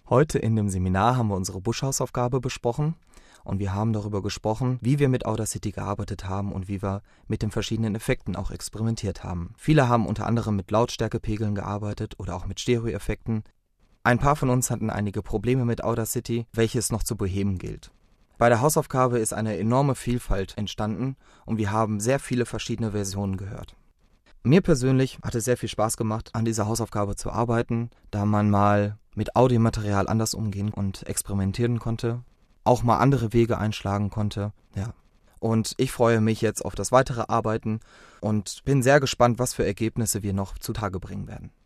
Heute in dem Seminar haben wir unsere Busch-Hausaufgabe besprochen und wir haben darüber gesprochen, wie wir mit Audacity gearbeitet haben und wie wir mit den verschiedenen Effekten auch experimentiert haben. Viele haben unter anderem mit Lautstärkepegeln gearbeitet oder auch mit Stereo-Effekten. Ein paar von uns hatten einige Probleme mit Audacity, welches noch zu beheben gilt. Bei der Hausaufgabe ist eine enorme Vielfalt entstanden und wir haben sehr viele verschiedene Versionen gehört. Mir persönlich hat es sehr viel Spaß gemacht, an dieser Hausaufgabe zu arbeiten, da man mal mit Audiomaterial anders umgehen und experimentieren konnte, auch mal andere Wege einschlagen konnte. Ja. Und ich freue mich jetzt auf das weitere Arbeiten und bin sehr gespannt, was für Ergebnisse wir noch zutage bringen werden.